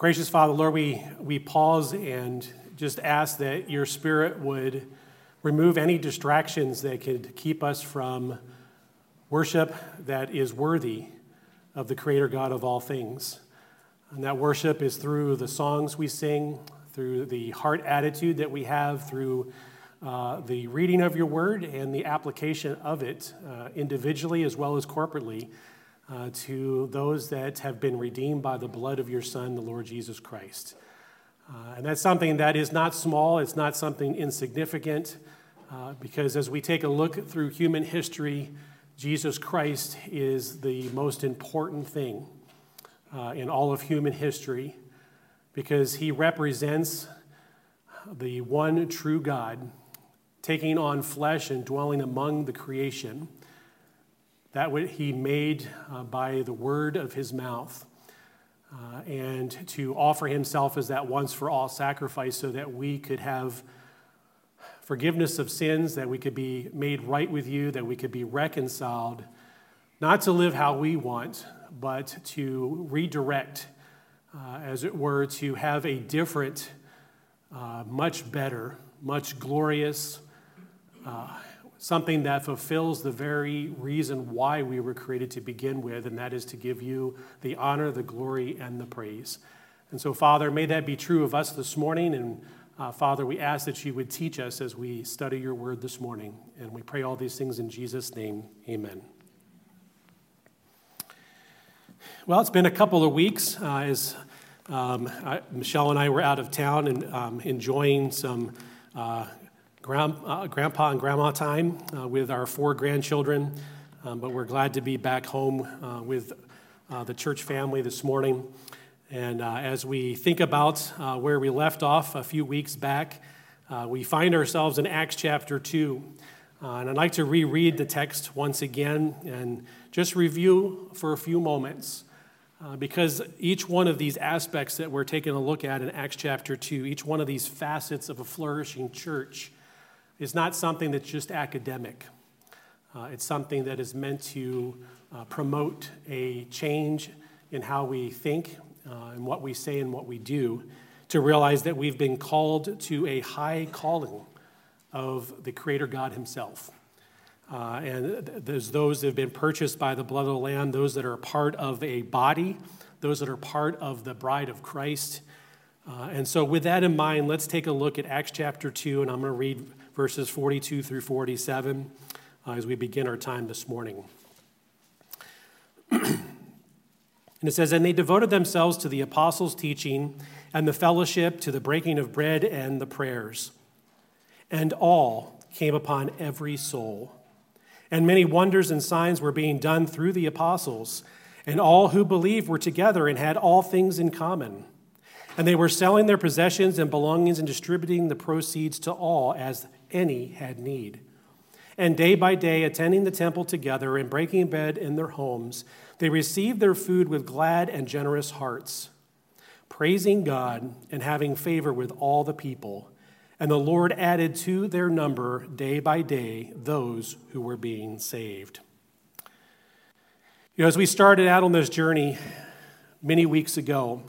Gracious Father, Lord, we pause and just ask that your Spirit would remove any distractions that could keep us from worship that is worthy of the Creator God of all things. And that worship is through the songs we sing, through the heart attitude that we have, through the reading of your word and the application of it individually as well as corporately to those that have been redeemed by the blood of your Son, the Lord Jesus Christ. And that's something that is not small, it's not something insignificant, because as we take a look through human history, Jesus Christ is the most important thing in all of human history, because he represents the one true God taking on flesh and dwelling among the creation, that what he made by the word of his mouth, and to offer himself as that once-for-all sacrifice so that we could have forgiveness of sins, that we could be made right with you, that we could be reconciled, not to live how we want, but to redirect, as it were, to have a different, much better, much glorious, something that fulfills the very reason why we were created to begin with, and that is to give you the honor, the glory, and the praise. And so, Father, may that be true of us this morning, and Father, we ask that you would teach us as we study your word this morning, and we pray all these things in Jesus' name, amen. Well, it's been a couple of weeks as Michelle and I were out of town and enjoying some grandpa and grandma time with our 4 grandchildren, but we're glad to be back home with the church family this morning. And as we think about where we left off a few weeks back, we find ourselves in Acts chapter 2. And I'd like to reread the text once again and just review for a few moments, because each one of these aspects that we're taking a look at in Acts chapter 2, each one of these facets of a flourishing church, is not something that's just academic. It's something that is meant to promote a change in how we think and what we say and what we do, to realize that we've been called to a high calling of the Creator God himself. And there's those that have been purchased by the blood of the Lamb, those that are part of a body, those that are part of the bride of Christ. And so with that in mind, let's take a look at Acts chapter 2, and I'm going to read verses 42 through 47 as we begin our time this morning. And it says, "And they devoted themselves to the apostles' teaching and the fellowship, to the breaking of bread and the prayers. And all came upon every soul. And many wonders and signs were being done through the apostles. And all who believed were together and had all things in common. And they were selling their possessions and belongings and distributing the proceeds to all as any had need. And day by day, attending the temple together and breaking bread in their homes, they received their food with glad and generous hearts, praising God and having favor with all the people. And the Lord added to their number day by day those who were being saved." As we started out on this journey many weeks ago,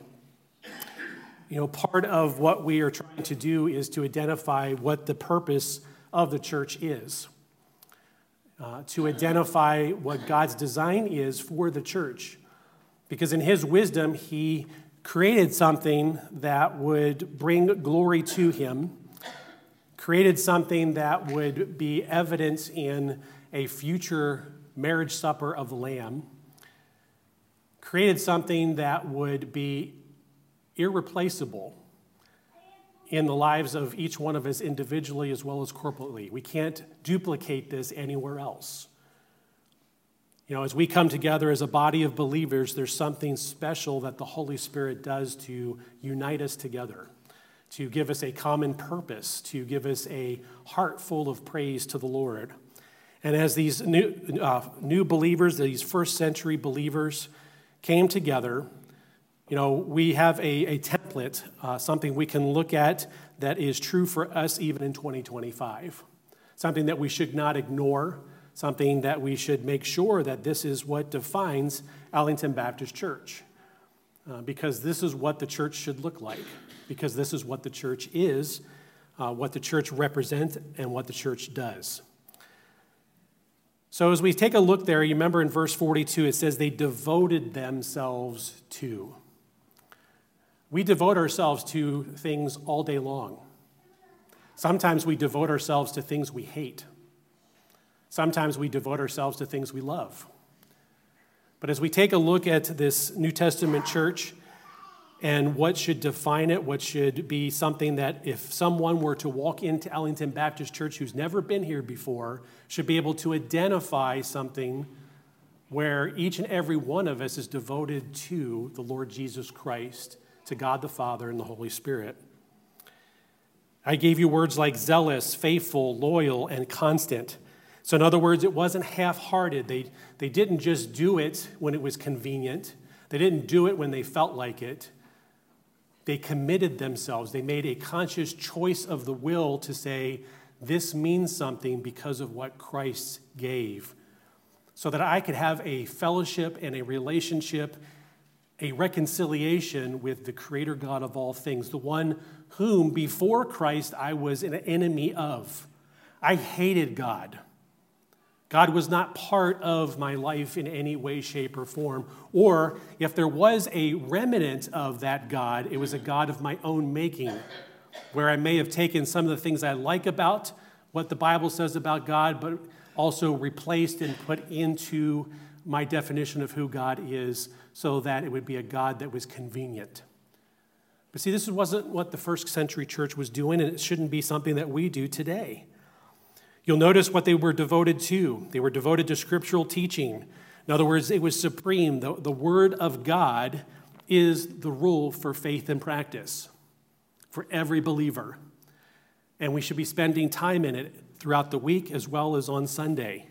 part of what we are trying to do is to identify what the purpose of the church is, to identify what God's design is for the church. Because in his wisdom, he created something that would bring glory to him, created something that would be evident in a future marriage supper of the Lamb, created something that would be irreplaceable in the lives of each one of us individually as well as corporately. We can't duplicate this anywhere else. As we come together as a body of believers, there's something special that the Holy Spirit does to unite us together, to give us a common purpose, to give us a heart full of praise to the Lord. And as these new believers, these first century believers came together, we have a template, something we can look at that is true for us even in 2025. Something that we should not ignore, something that we should make sure that this is what defines Allington Baptist Church. because this is what the church should look like, because this is what the church is, what the church represents, and what the church does. So as we take a look there, you remember in verse 42, it says they devoted themselves to. We devote ourselves to things all day long. Sometimes we devote ourselves to things we hate. Sometimes we devote ourselves to things we love. But as we take a look at this New Testament church and what should define it, what should be something that if someone were to walk into Ellington Baptist Church who's never been here before, should be able to identify something where each and every one of us is devoted to the Lord Jesus Christ, to God the Father and the Holy Spirit. I gave you words like zealous, faithful, loyal, and constant. So in other words, it wasn't half-hearted. They didn't just do it when it was convenient. They didn't do it when they felt like it. They committed themselves. They made a conscious choice of the will to say, this means something because of what Christ gave, so that I could have a fellowship and a relationship, a reconciliation with the Creator God of all things, the one whom before Christ I was an enemy of. I hated God. God was not part of my life in any way, shape, or form. Or if there was a remnant of that God, it was a God of my own making, where I may have taken some of the things I like about what the Bible says about God, but also replaced and put into my definition of who God is, so that it would be a God that was convenient. But see, this wasn't what the first century church was doing, and it shouldn't be something that we do today. You'll notice what they were devoted to. They were devoted to scriptural teaching. In other words, it was supreme. The Word of God is the rule for faith and practice for every believer. And we should be spending time in it throughout the week as well as on Sunday.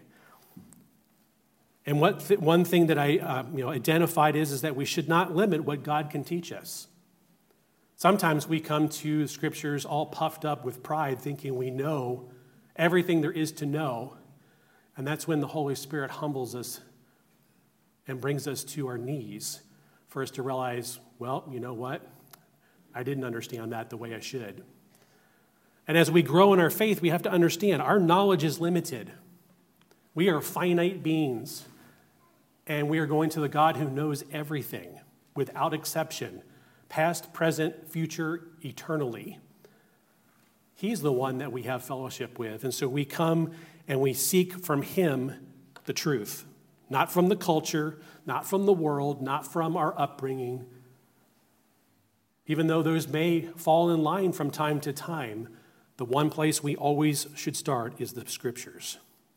And one thing that I identified is that we should not limit what God can teach us. Sometimes we come to scriptures all puffed up with pride, thinking we know everything there is to know, and that's when the Holy Spirit humbles us and brings us to our knees for us to realize, well, you know what? I didn't understand that the way I should. And as we grow in our faith, we have to understand our knowledge is limited. We are finite beings, and we are going to the God who knows everything without exception, past, present, future, eternally. He's the one that we have fellowship with. And so we come and we seek from him the truth, not from the culture, not from the world, not from our upbringing. Even though those may fall in line from time to time, the one place we always should start is the scriptures.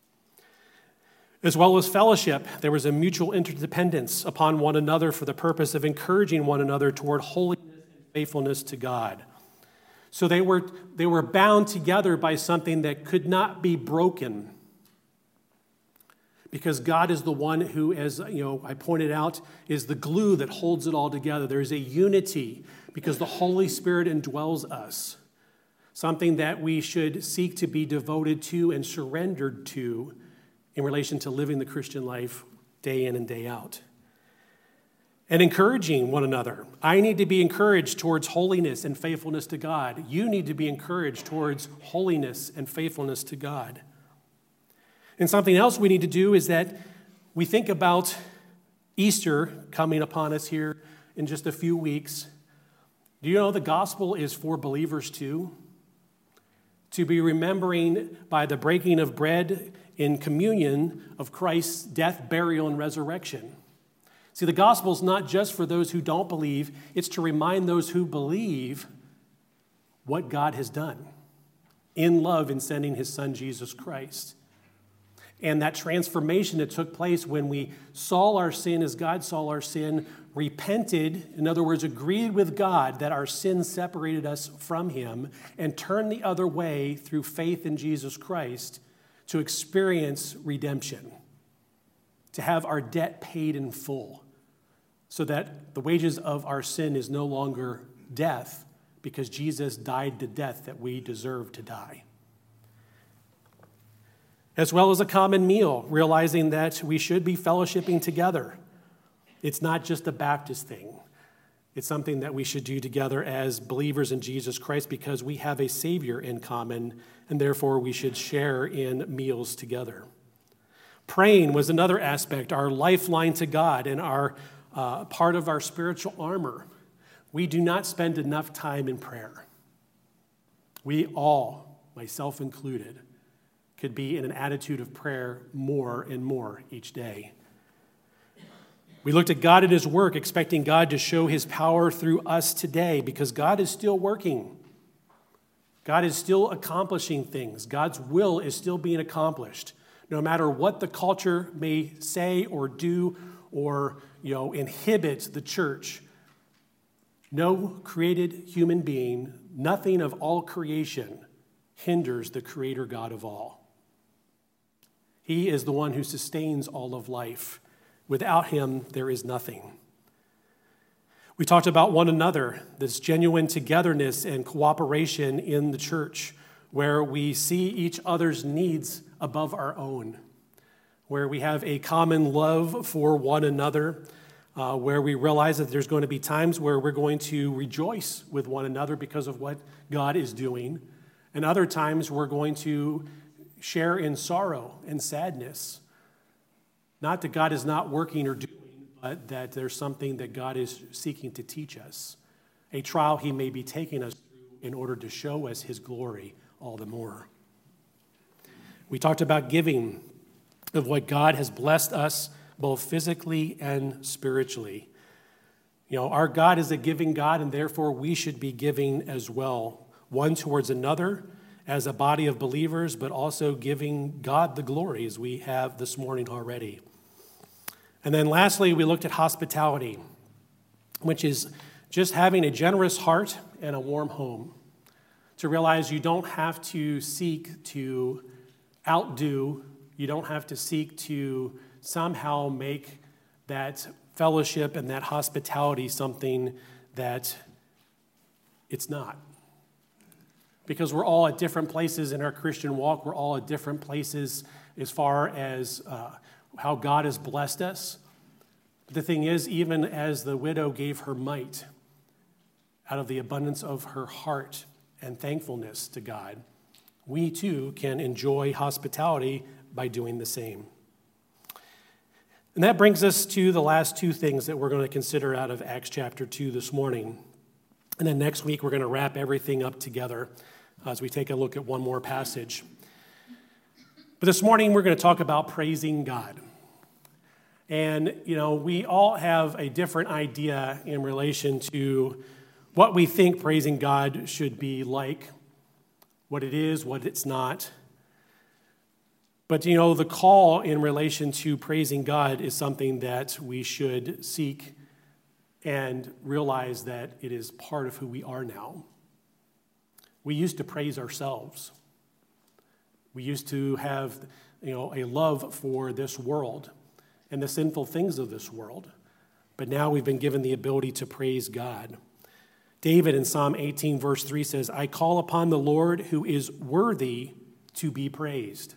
As well as fellowship, there was a mutual interdependence upon one another for the purpose of encouraging one another toward holiness and faithfulness to God. So they were bound together by something that could not be broken, because God is the one who, as I pointed out, is the glue that holds it all together. There is a unity because the Holy Spirit indwells us, something that we should seek to be devoted to and surrendered to in relation to living the Christian life day in and day out. And encouraging one another. I need to be encouraged towards holiness and faithfulness to God. You need to be encouraged towards holiness and faithfulness to God. And something else we need to do is that we think about Easter coming upon us here in just a few weeks. Do you know the gospel is for believers too? To be remembering by the breaking of bread in communion of Christ's death, burial, and resurrection. See, the gospel is not just for those who don't believe. It's to remind those who believe what God has done in love in sending his son, Jesus Christ. And that transformation that took place when we saw our sin as God saw our sin, repented, in other words, agreed with God that our sin separated us from him, and turned the other way through faith in Jesus Christ to experience redemption, to have our debt paid in full, so that the wages of our sin is no longer death, because Jesus died the death that we deserve to die. As well as a common meal, realizing that we should be fellowshipping together. It's not just a Baptist thing. It's something that we should do together as believers in Jesus Christ because we have a Savior in common, and therefore we should share in meals together. Praying was another aspect, our lifeline to God and our part of our spiritual armor. We do not spend enough time in prayer. We all, myself included, could be in an attitude of prayer more and more each day. We looked at God and his work, expecting God to show his power through us today because God is still working. God is still accomplishing things. God's will is still being accomplished. No matter what the culture may say or do or, inhibit the church, no created human being, nothing of all creation hinders the creator God of all. He is the one who sustains all of life. Without him, there is nothing. We talked about one another, this genuine togetherness and cooperation in the church, where we see each other's needs above our own, where we have a common love for one another, where we realize that there's going to be times where we're going to rejoice with one another because of what God is doing, and other times we're going to share in sorrow and sadness. Not that God is not working or doing, but that there's something that God is seeking to teach us, a trial he may be taking us through in order to show us his glory all the more. We talked about giving, of what God has blessed us both physically and spiritually. Our God is a giving God, and therefore we should be giving as well, one towards another as a body of believers, but also giving God the glory as we have this morning already. And then lastly, we looked at hospitality, which is just having a generous heart and a warm home. To realize you don't have to seek to outdo, you don't have to seek to somehow make that fellowship and that hospitality something that it's not. Because we're all at different places in our Christian walk, we're all at different places as far as how God has blessed us. But the thing is, even as the widow gave her mite out of the abundance of her heart and thankfulness to God, we too can enjoy hospitality by doing the same. And that brings us to the last two things that we're going to consider out of Acts chapter 2 this morning. And then next week, we're going to wrap everything up together as we take a look at one more passage. But this morning, we're going to talk about praising God. And, we all have a different idea in relation to what we think praising God should be like, what it is, what it's not. But, the call in relation to praising God is something that we should seek and realize that it is part of who we are now. We used to praise ourselves. We used to have, a love for this world and the sinful things of this world. But now we've been given the ability to praise God. David in Psalm 18, verse 3 says, I call upon the Lord who is worthy to be praised.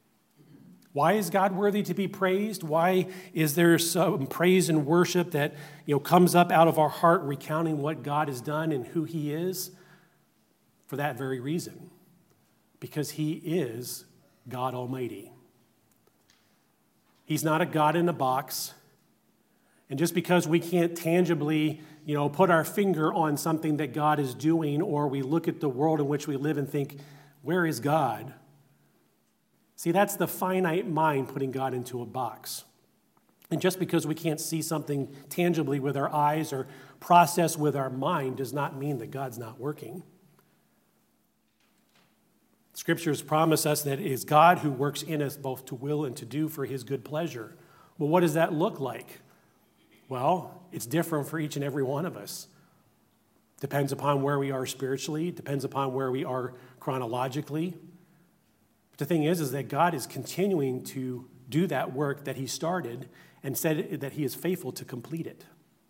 Why is God worthy to be praised? Why is there some praise and worship that comes up out of our heart recounting what God has done and who he is? For that very reason. Because he is God Almighty. He's not a God in a box. And just because we can't tangibly, put our finger on something that God is doing, or we look at the world in which we live and think, where is God? See, that's the finite mind putting God into a box. And just because we can't see something tangibly with our eyes or process with our mind does not mean that God's not working. Scriptures promise us that it is God who works in us both to will and to do for his good pleasure. Well, what does that look like? Well, it's different for each and every one of us. Depends upon where we are spiritually, depends upon where we are chronologically. But the thing is that God is continuing to do that work that he started and said that he is faithful to complete it.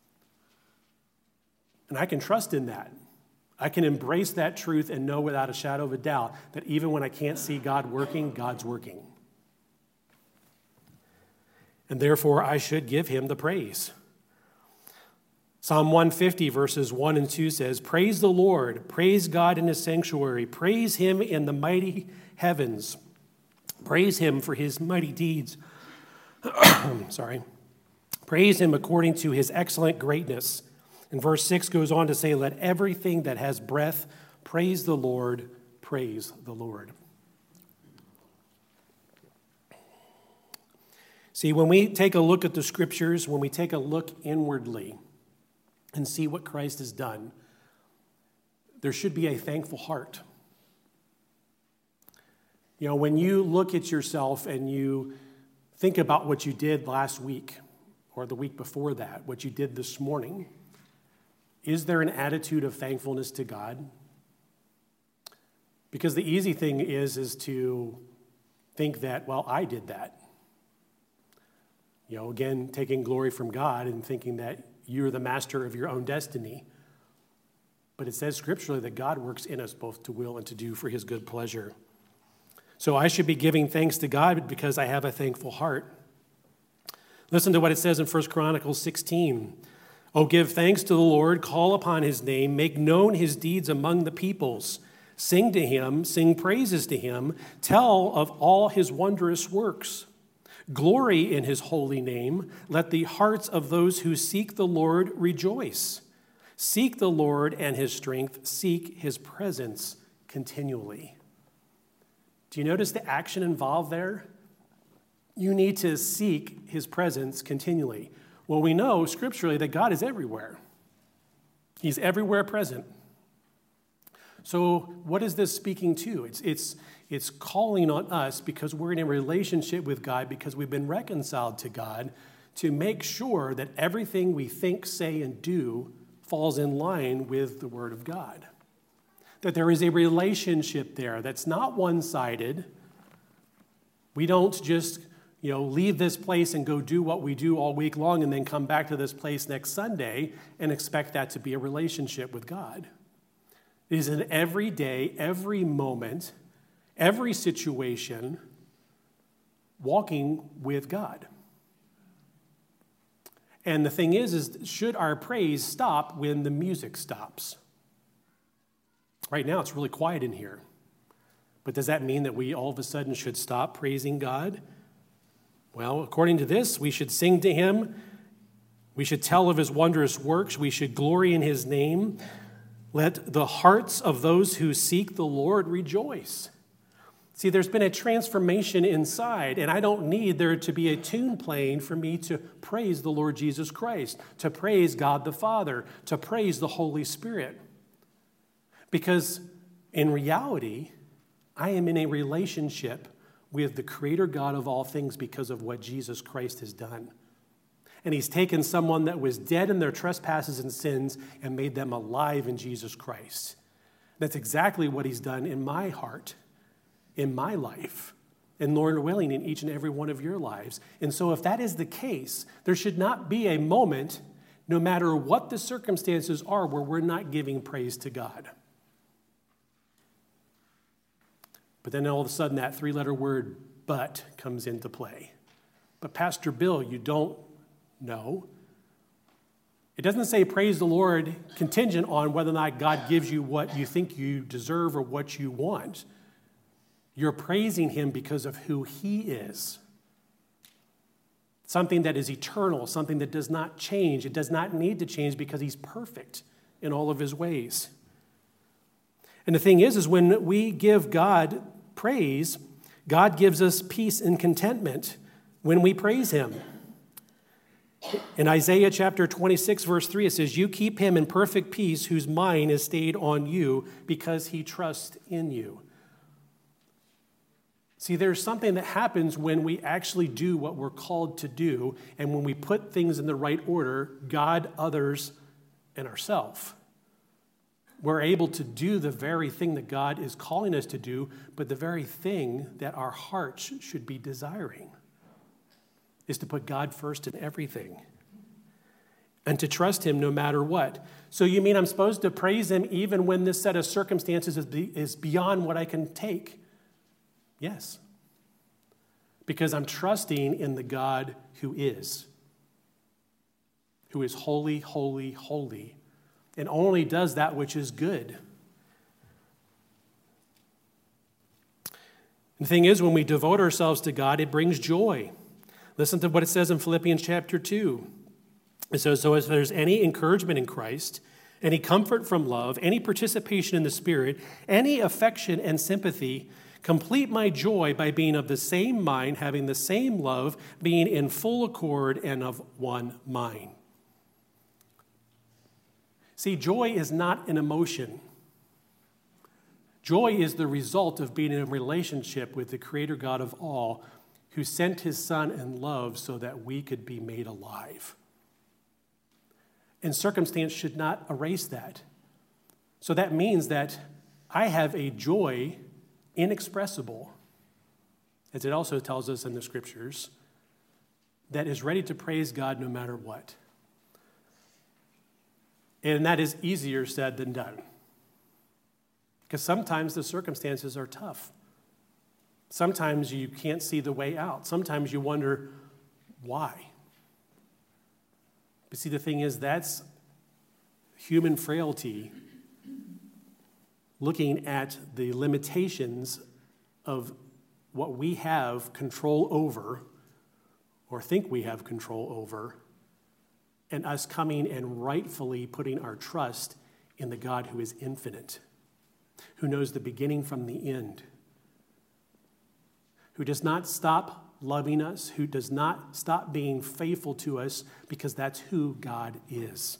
And I can trust in that. I can embrace that truth and know without a shadow of a doubt that even when I can't see God working, God's working. And therefore, I should give him the praise. Psalm 150 verses 1 and 2 says, "Praise the Lord, praise God in his sanctuary, praise him in the mighty heavens, praise him for his mighty deeds." Sorry. Praise him according to his excellent greatness. And verse 6 goes on to say, "Let everything that has breath praise the Lord, praise the Lord." See, when we take a look at the scriptures, when we take a look inwardly and see what Christ has done, there should be a thankful heart. You know, when you look at yourself and you think about what you did last week or the week before that, what you did this morning, is there an attitude of thankfulness to God? Because the easy thing is to think that, well, I did that. You know, again, taking glory from God and thinking that you're the master of your own destiny. But it says scripturally that God works in us both to will and to do for his good pleasure. So I should be giving thanks to God because I have a thankful heart. Listen to what it says in 1 Chronicles 16. "Oh, give thanks to the Lord, call upon his name, make known his deeds among the peoples. Sing to him, sing praises to him, tell of all his wondrous works. Glory in his holy name. Let the hearts of those who seek the Lord rejoice. Seek the Lord and his strength. Seek his presence continually." Do you notice the action involved there? You need to seek his presence continually. Well, we know scripturally that God is everywhere. He's everywhere present. So what is this speaking to? It's calling on us because we're in a relationship with God, because we've been reconciled to God, to make sure that everything we think, say, and do falls in line with the Word of God. That there is a relationship there that's not one-sided. We don't just, leave this place and go do what we do all week long and then come back to this place next Sunday and expect that to be a relationship with God. It is an every day, every moment, every situation, walking with God. And the thing is should our praise stop when the music stops? Right now, it's really quiet in here. But does that mean that we all of a sudden should stop praising God? Well, according to this, we should sing to him. We should tell of his wondrous works. We should glory in his name. Let the hearts of those who seek the Lord rejoice. See, there's been a transformation inside, and I don't need there to be a tune playing for me to praise the Lord Jesus Christ, to praise God the Father, to praise the Holy Spirit. Because in reality, I am in a relationship with the Creator God of all things because of what Jesus Christ has done. And he's taken someone that was dead in their trespasses and sins and made them alive in Jesus Christ. That's exactly what he's done in my heart, in my life, and Lord willing, in each and every one of your lives. And so if that is the case, there should not be a moment, no matter what the circumstances are, where we're not giving praise to God. But then all of a sudden that three-letter word, but, comes into play. But Pastor Bill, you don't know. It doesn't say praise the Lord contingent on whether or not God gives you what you think you deserve or what you want. You're praising him because of who he is. Something that is eternal, something that does not change. It does not need to change because he's perfect in all of his ways. And the thing is when we give God praise, God gives us peace and contentment when we praise him. In Isaiah chapter 26, verse 3, it says, "You keep him in perfect peace whose mind is stayed on you because he trusts in you." See, there's something that happens when we actually do what we're called to do, and when we put things in the right order, God, others, and ourselves. We're able to do the very thing that God is calling us to do, but the very thing that our hearts should be desiring is to put God first in everything and to trust him no matter what. So you mean I'm supposed to praise him even when this set of circumstances is beyond what I can take? Yes. Because I'm trusting in the God who is who is holy, holy, holy, and only does that which is good. The thing is, when we devote ourselves to God, it brings joy. Listen to what it says in Philippians chapter 2. It says, so if there's any encouragement in Christ, any comfort from love, any participation in the Spirit, any affection and sympathy, complete my joy by being of the same mind, having the same love, being in full accord and of one mind. See, joy is not an emotion. Joy is the result of being in a relationship with the Creator God of all, who sent his Son in love so that we could be made alive. And circumstance should not erase that. So that means that I have a joy inexpressible, as it also tells us in the Scriptures, that is ready to praise God no matter what. And that is easier said than done. Because sometimes the circumstances are tough. Sometimes you can't see the way out. Sometimes you wonder, why? But see, the thing is, that's human frailty looking at the limitations of what we have control over or think we have control over, and us coming and rightfully putting our trust in the God who is infinite, who knows the beginning from the end, who does not stop loving us, who does not stop being faithful to us, because that's who God is.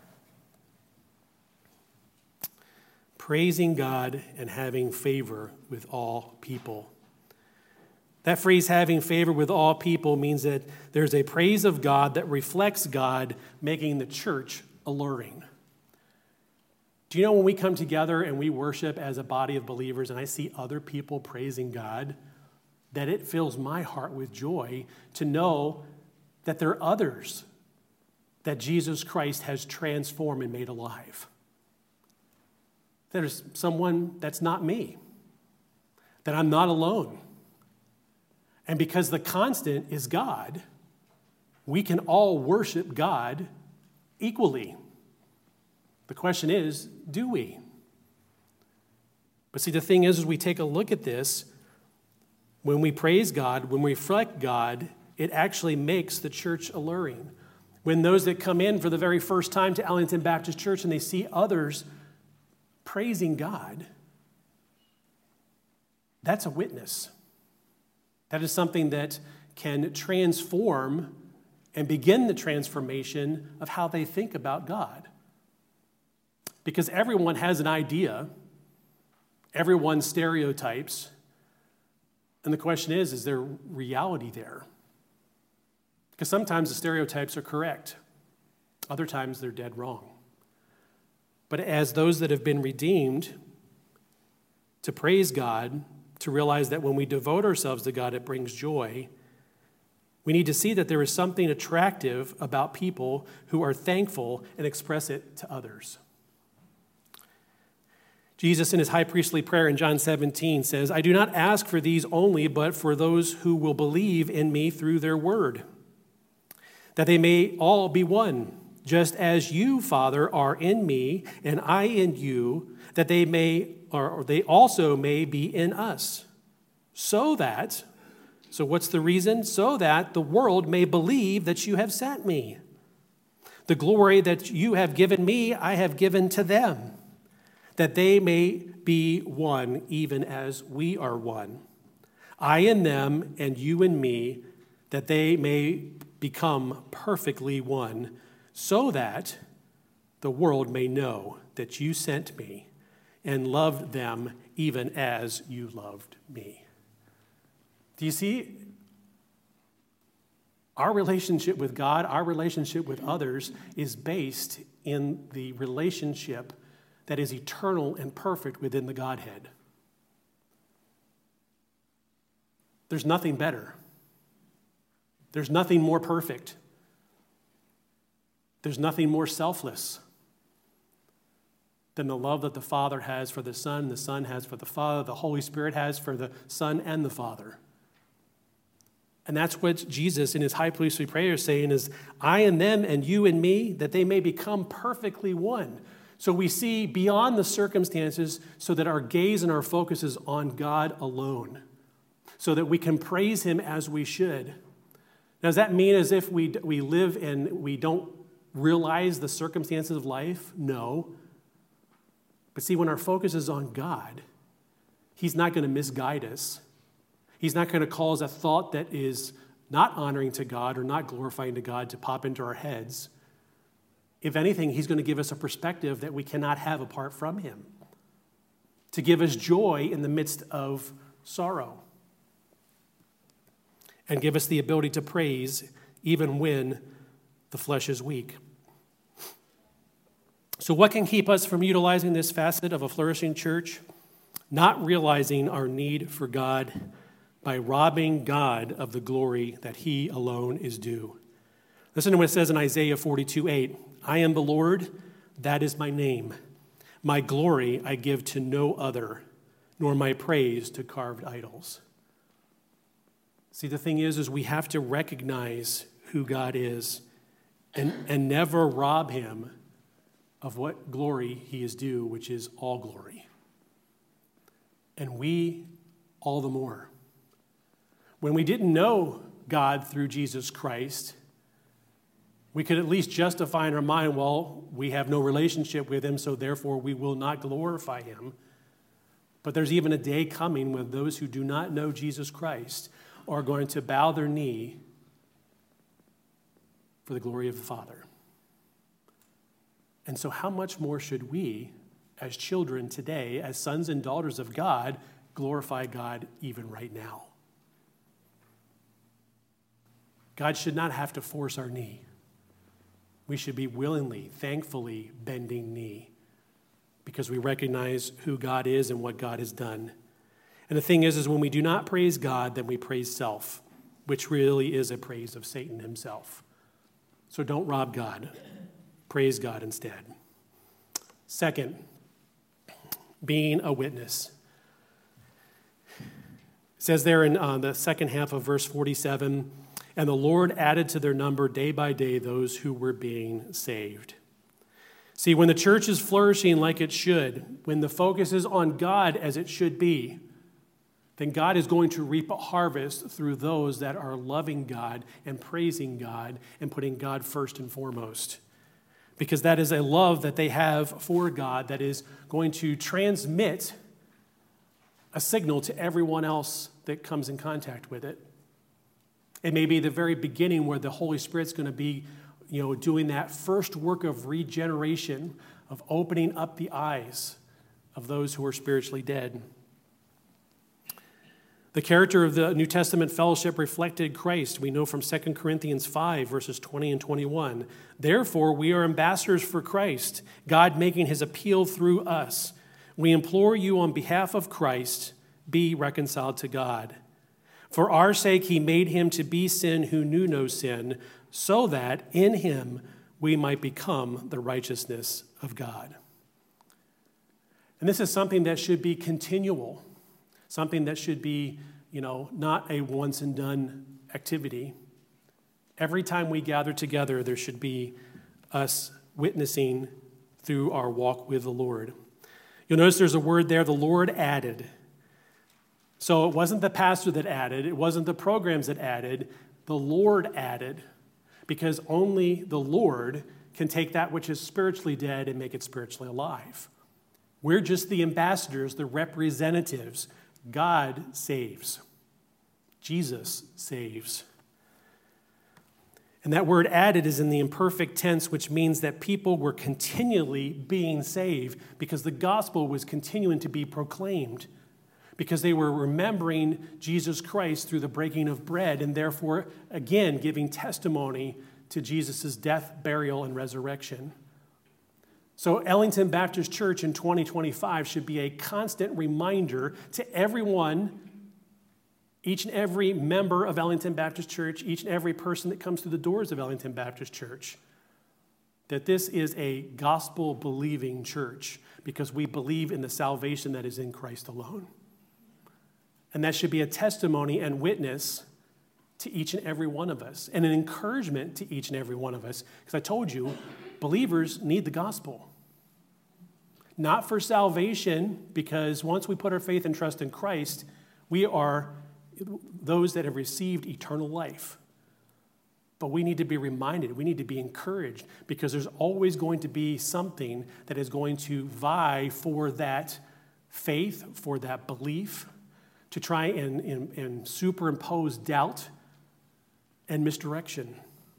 Praising God and having favor with all people. That phrase, having favor with all people, means that there's a praise of God that reflects God, making the church alluring. Do you know when we come together and we worship as a body of believers and I see other people praising God, that it fills my heart with joy to know that there are others that Jesus Christ has transformed and made alive. There's someone that's not me, that I'm not alone. And because the constant is God, we can all worship God equally. The question is, do we? But see, the thing is, as we take a look at this, when we praise God, when we reflect God, it actually makes the church alluring. When those that come in for the very first time to Ellington Baptist Church and they see others praising God, that's a witness. That is something that can transform and begin the transformation of how they think about God. Because everyone has an idea, everyone stereotypes, and the question is there reality there? Because sometimes the stereotypes are correct. Other times they're dead wrong. But as those that have been redeemed, to praise God, to realize that when we devote ourselves to God, it brings joy, we need to see that there is something attractive about people who are thankful and express it to others. Jesus, in his high priestly prayer in John 17, says, I do not ask for these only, but for those who will believe in me through their word, that they may all be one, just as you, Father, are in me and I in you, that they also may be in us. So what's the reason? So that the world may believe that you have sent me. The glory that you have given me, I have given to them, that they may be one, even as we are one. I in them and you in me, that they may become perfectly one, so that the world may know that you sent me and loved them even as you loved me. Do you see? Our relationship with God, our relationship with others is based in the relationship that is eternal and perfect within the Godhead. There's nothing better. There's nothing more perfect. There's nothing more selfless than the love that the Father has for the Son has for the Father, the Holy Spirit has for the Son and the Father. And that's what Jesus in his high priestly prayer is saying is, I and them and you and me, that they may become perfectly one. So we see beyond the circumstances so that our gaze and our focus is on God alone, so that we can praise him as we should. Now, does that mean as if we live and we don't realize the circumstances of life? No. But see, when our focus is on God, he's not going to misguide us. He's not going to cause a thought that is not honoring to God or not glorifying to God to pop into our heads. If anything, he's going to give us a perspective that we cannot have apart from him, to give us joy in the midst of sorrow, and give us the ability to praise even when the flesh is weak. So what can keep us from utilizing this facet of a flourishing church? Not realizing our need for God by robbing God of the glory that he alone is due. Listen to what it says in Isaiah 42:8. I am the Lord, that is my name. My glory I give to no other, nor my praise to carved idols. See, the thing is we have to recognize who God is and never rob him of what glory he is due, which is all glory. And we all the more. When we didn't know God through Jesus Christ, we could at least justify in our mind, well, we have no relationship with him, so therefore we will not glorify him. But there's even a day coming when those who do not know Jesus Christ are going to bow their knee for the glory of the Father. And so how much more should we, as children today, as sons and daughters of God, glorify God even right now? God should not have to force our knee. We should be willingly, thankfully bending knee because we recognize who God is and what God has done. And the thing is when we do not praise God, then we praise self, which really is a praise of Satan himself. So don't rob God. Praise God instead. Second, being a witness. It says there in the second half of verse 47, and the Lord added to their number day by day those who were being saved. See, when the church is flourishing like it should, when the focus is on God as it should be, then God is going to reap a harvest through those that are loving God and praising God and putting God first and foremost. Because that is a love that they have for God that is going to transmit a signal to everyone else that comes in contact with it. It may be the very beginning where the Holy Spirit's going to be, doing that first work of regeneration, of opening up the eyes of those who are spiritually dead. The character of the New Testament fellowship reflected Christ. We know from 2 Corinthians 5, verses 20 and 21. Therefore, we are ambassadors for Christ, God making his appeal through us. We implore you on behalf of Christ, be reconciled to God. For our sake, he made him to be sin who knew no sin, so that in him we might become the righteousness of God. And this is something that should be continual, something that should be, not a once and done activity. Every time we gather together, there should be us witnessing through our walk with the Lord. You'll notice there's a word there, the Lord added. So it wasn't the pastor that added, it wasn't the programs that added, the Lord added, because only the Lord can take that which is spiritually dead and make it spiritually alive. We're just the ambassadors, the representatives. God saves. Jesus saves. And that word added is in the imperfect tense, which means that people were continually being saved because the gospel was continuing to be proclaimed, because they were remembering Jesus Christ through the breaking of bread and therefore, again, giving testimony to Jesus' death, burial, and resurrection. So Ellington Baptist Church in 2025 should be a constant reminder to everyone, each and every member of Ellington Baptist Church, each and every person that comes through the doors of Ellington Baptist Church, that this is a gospel-believing church because we believe in the salvation that is in Christ alone. And that should be a testimony and witness to each and every one of us, and an encouragement to each and every one of us. Because I told you, believers need the gospel. Not for salvation, because once we put our faith and trust in Christ, we are those that have received eternal life. But we need to be reminded, we need to be encouraged, because there's always going to be something that is going to vie for that faith, for that belief, to try and superimpose doubt and misdirection.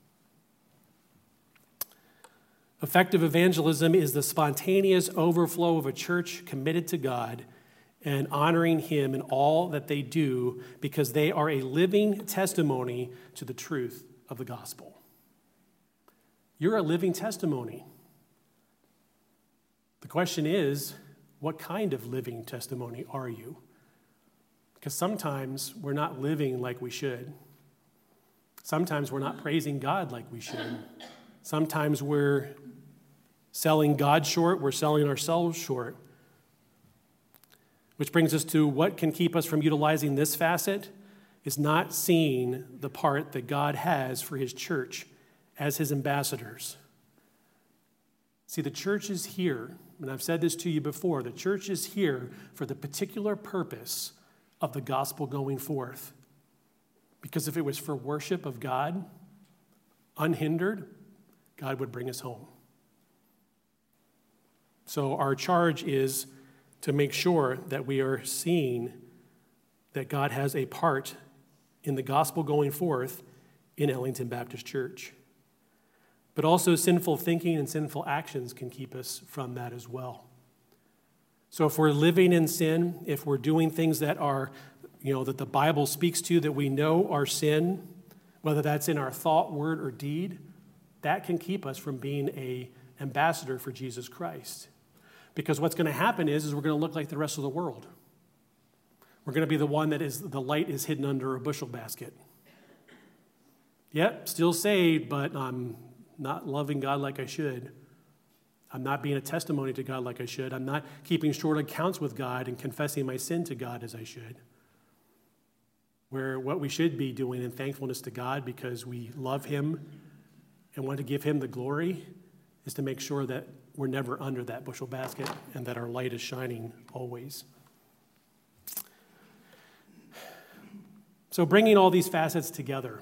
Effective evangelism is the spontaneous overflow of a church committed to God and honoring Him in all that they do, because they are a living testimony to the truth of the gospel. You're a living testimony. The question is, what kind of living testimony are you? Because sometimes we're not living like we should. Sometimes we're not praising God like we should. Sometimes we're selling God short, we're selling ourselves short. Which brings us to what can keep us from utilizing this facet is not seeing the part that God has for His church as His ambassadors. See, the church is here, and I've said this to you before, the church is here for the particular purpose of the gospel going forth. Because if it was for worship of God, unhindered, God would bring us home. So our charge is to make sure that we are seeing that God has a part in the gospel going forth in Ellington Baptist Church. But also sinful thinking and sinful actions can keep us from that as well. So if we're living in sin, if we're doing things that are, that the Bible speaks to, that we know are sin, whether that's in our thought, word, or deed, that can keep us from being an ambassador for Jesus Christ. Because what's going to happen is we're going to look like the rest of the world. We're going to be the one that is, the light is hidden under a bushel basket. Yep, still saved, but I'm not loving God like I should. I'm not being a testimony to God like I should. I'm not keeping short accounts with God and confessing my sin to God as I should. Where what we should be doing in thankfulness to God because we love Him and want to give Him the glory is to make sure that we're never under that bushel basket and that our light is shining always. So bringing all these facets together.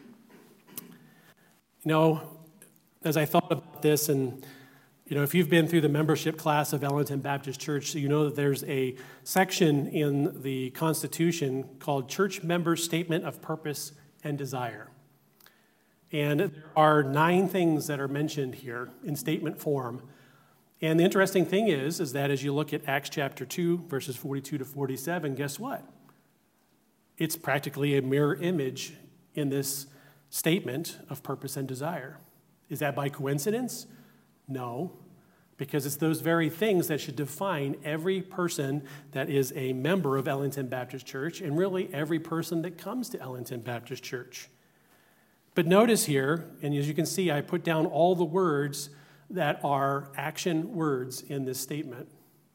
As I thought about this, and if you've been through the membership class of Ellington Baptist Church, you know that there's a section in the Constitution called Church Member Statement of Purpose and Desire. And there are 9 things that are mentioned here in statement form. And the interesting thing is that as you look at Acts chapter 2, verses 42 to 47, guess what? It's practically a mirror image in this statement of purpose and desire. Is that by coincidence? No, because it's those very things that should define every person that is a member of Ellington Baptist Church and really every person that comes to Ellington Baptist Church. But notice here, and as you can see, I put down all the words that are action words in this statement.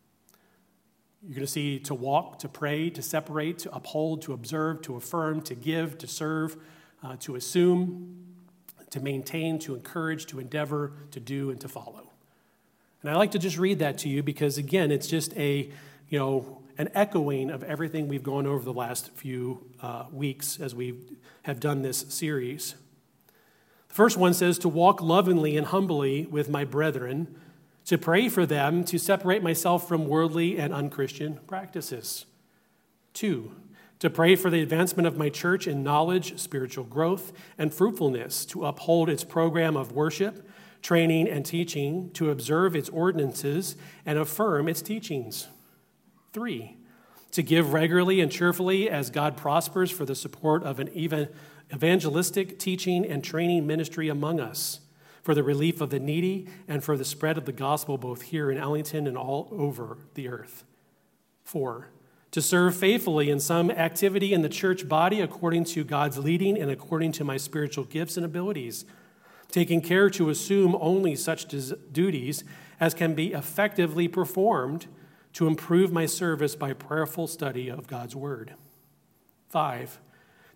You're going to see to walk, to pray, to separate, to uphold, to observe, to affirm, to give, to serve, to assume, to maintain, to encourage, to endeavor, to do, and to follow. And I like to just read that to you because, again, it's just an echoing of everything we've gone over the last few weeks as we have done this series. The first one says, to walk lovingly and humbly with my brethren, to pray for them, to separate myself from worldly and unchristian practices. 2, to pray for the advancement of my church in knowledge, spiritual growth, and fruitfulness, to uphold its program of worship, training, and teaching, to observe its ordinances, and affirm its teachings. 3, to give regularly and cheerfully as God prospers for the support of an evangelistic teaching and training ministry among us, for the relief of the needy and for the spread of the gospel both here in Ellington and all over the earth. 4, to serve faithfully in some activity in the church body according to God's leading and according to my spiritual gifts and abilities, taking care to assume only such duties as can be effectively performed to improve my service by prayerful study of God's word. 5,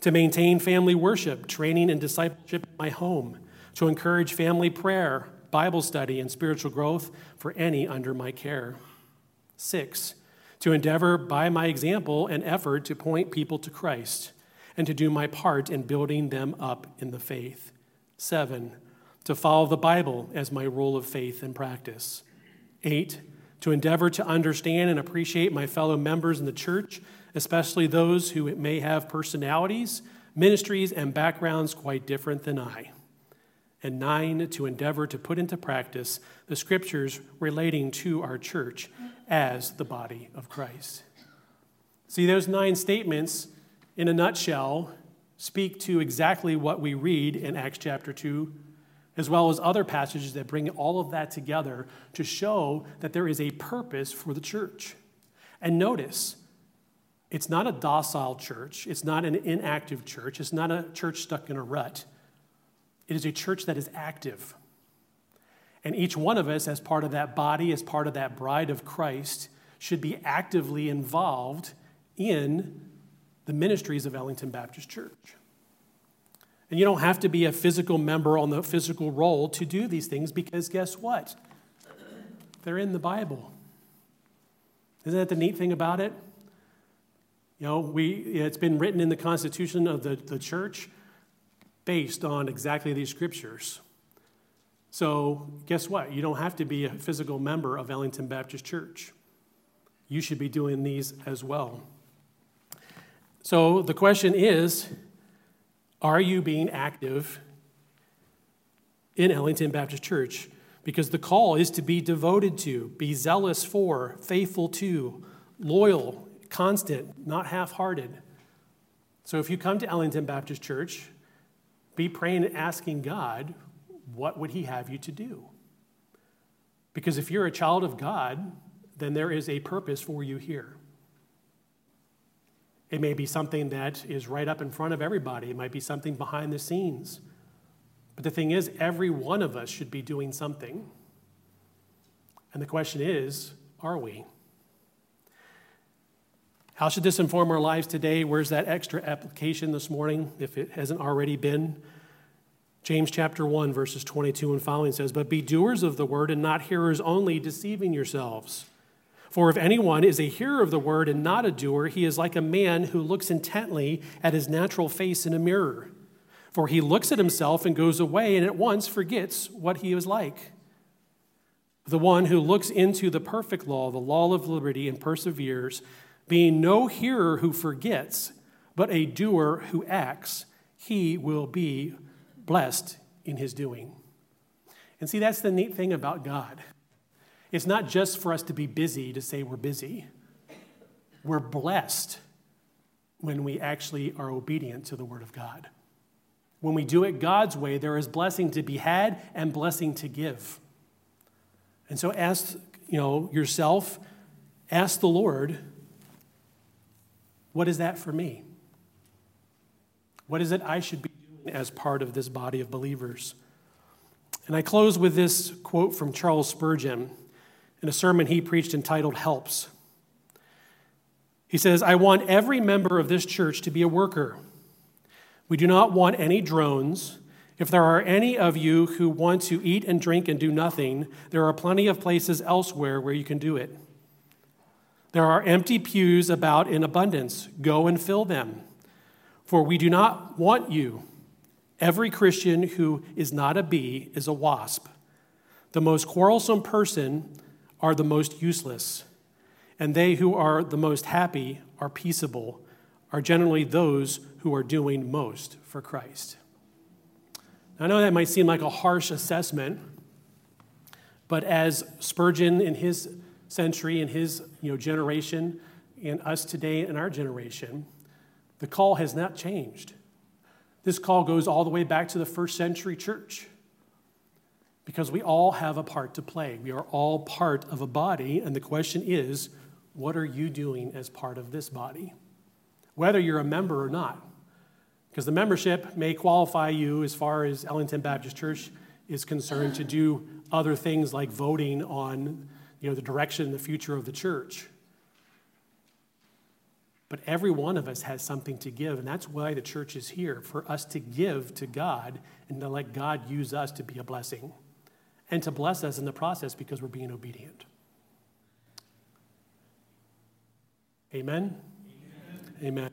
to maintain family worship, training, and discipleship in my home, to encourage family prayer, Bible study, and spiritual growth for any under my care. 6, to endeavor by my example and effort to point people to Christ and to do my part in building them up in the faith. 7, to follow the Bible as my rule of faith and practice. 8, to endeavor to understand and appreciate my fellow members in the church, especially those who may have personalities, ministries, and backgrounds quite different than I. And 9, to endeavor to put into practice the scriptures relating to our church as the body of Christ. See, those 9 statements, in a nutshell, speak to exactly what we read in Acts chapter 2, as well as other passages that bring all of that together to show that there is a purpose for the church. And notice, it's not a docile church. It's not an inactive church. It's not a church stuck in a rut. It is a church that is active. And each one of us, as part of that body, as part of that bride of Christ, should be actively involved in the ministries of Ellington Baptist Church. And you don't have to be a physical member on the physical roll to do these things, because guess what? They're in the Bible. Isn't that the neat thing about it? You know, it's been written in the Constitution of the church based on exactly these scriptures. So guess what? You don't have to be a physical member of Ellington Baptist Church. You should be doing these as well. So the question is, are you being active in Ellington Baptist Church? Because the call is to be devoted to, be zealous for, faithful to, loyal, constant, not half-hearted. So if you come to Ellington Baptist Church, be praying and asking God, what would he have you to do? Because if you're a child of God, then there is a purpose for you here. It may be something that is right up in front of everybody. It might be something behind the scenes. But the thing is, every one of us should be doing something. And the question is, are we? How should this inform our lives today? Where's that extra application this morning, if it hasn't already been? James chapter 1, verses 22 and following says, "But be doers of the word and not hearers only, deceiving yourselves. For if anyone is a hearer of the word and not a doer, he is like a man who looks intently at his natural face in a mirror. For he looks at himself and goes away and at once forgets what he was like. The one who looks into the perfect law, the law of liberty, and perseveres, being no hearer who forgets, but a doer who acts, he will be blessed in his doing." And see, that's the neat thing about God. It's not just for us to be busy to say we're busy. We're blessed when we actually are obedient to the Word of God. When we do it God's way, there is blessing to be had and blessing to give. And so ask, yourself, ask the Lord, what is that for me? What is it I should be doing as part of this body of believers? And I close with this quote from Charles Spurgeon in a sermon he preached entitled "Helps." He says, "I want every member of this church to be a worker. We do not want any drones. If there are any of you who want to eat and drink and do nothing, there are plenty of places elsewhere where you can do it. There are empty pews about in abundance. Go and fill them. For we do not want you. Every Christian who is not a bee is a wasp. The most quarrelsome person are the most useless, and they who are the most happy are peaceable, are generally those who are doing most for Christ." I know that might seem like a harsh assessment, but as Spurgeon in his century, in his generation, and us today in our generation, the call has not changed. This call goes all the way back to the first century church, because we all have a part to play. We are all part of a body, and the question is, what are you doing as part of this body? Whether you're a member or not. Because the membership may qualify you, as far as Ellington Baptist Church is concerned, to do other things like voting on the direction and the future of the church. But every one of us has something to give, and that's why the church is here, for us to give to God and to let God use us to be a blessing and to bless us in the process because we're being obedient. Amen? Amen. Amen.